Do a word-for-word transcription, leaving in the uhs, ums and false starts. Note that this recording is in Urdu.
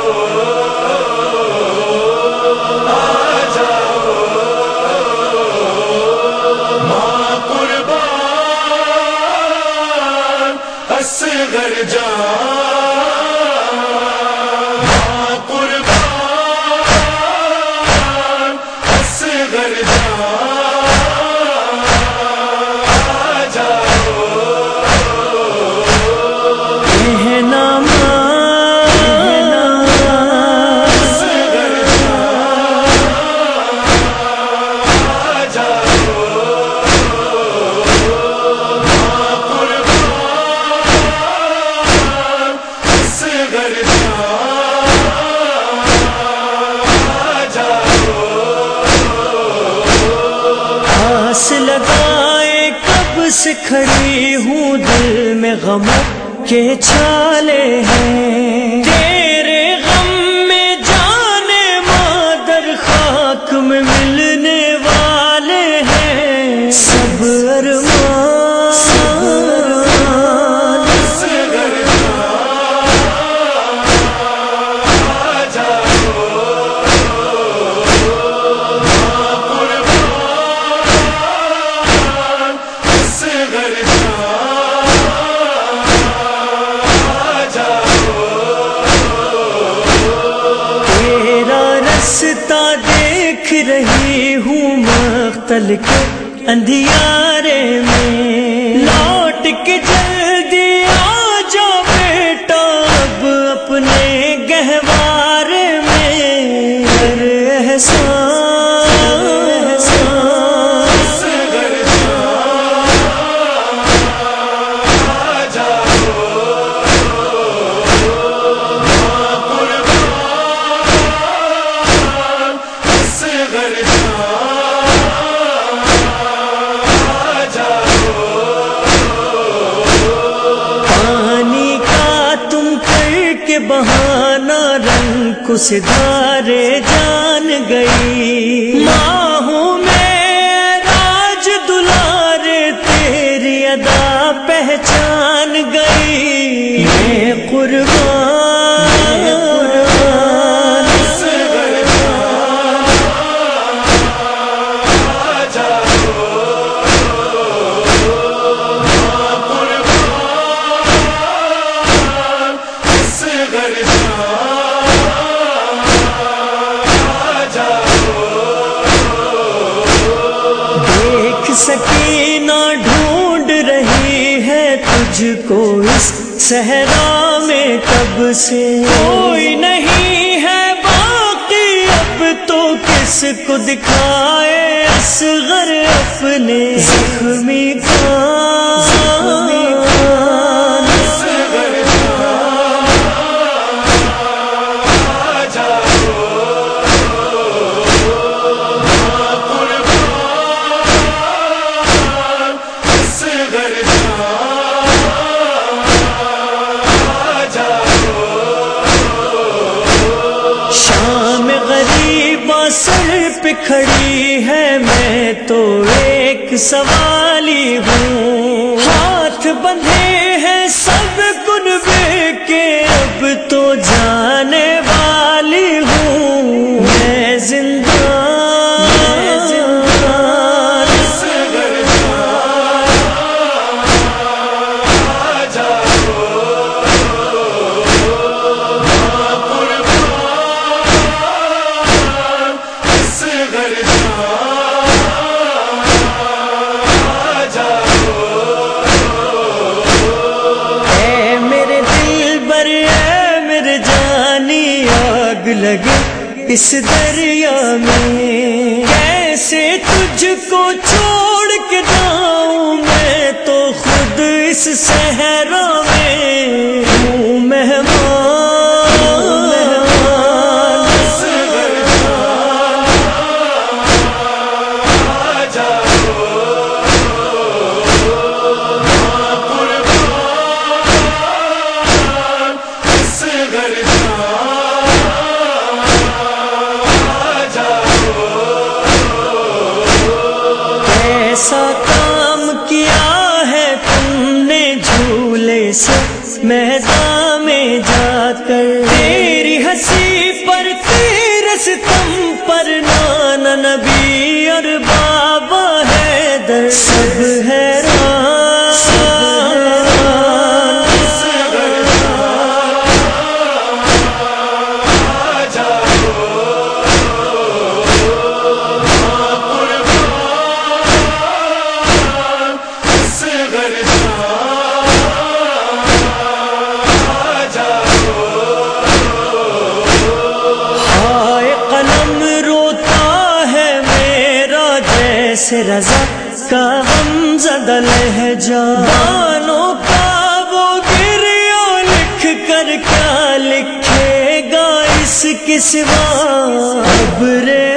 اصغر جان ماں قربان اصغر جان آ جاؤ کہنا لگائے کب سے کھڑی ہوں دل میں غم کے چھالے ہیں تیرے غم میں جانے مادر خاک میں ملنے والے ہیں سب ارمان دیکھ رہی ہوں مختل کے اندھیارے میں لوٹ کے جلدی آ جا بیٹا اب اپنے گہوارے میں ہر احسان بہانا رنگ کو ستارے جان گئی ماں ہوں میں راج دلارے تیری ادا پہچان گئی میں قربان سکینہ ڈھونڈ رہی ہے تجھ کو اس صحرا میں کب سے کوئی نہیں ہے باقی اب تو کس کو دکھائے اصغر اپنے زخمی سر پہ کھڑی ہے میں تو ایک سوالی ہوں ہاتھ بندھے ہیں سب کنبے کے اب تو جانے والی ہوں میں زندہ لگے اس دریا میں کیسے تجھ کو چھوڑ کے جاؤں میں تو خود اس صحرا میں ہوں مہمان ایسا کام کیا ہے تم نے جھولے کیسے رضا کا غم زدہ لہجہ، گانوں کا وہ گریہ لکھ کر کیا لکھے گا اس کے سوا، ابر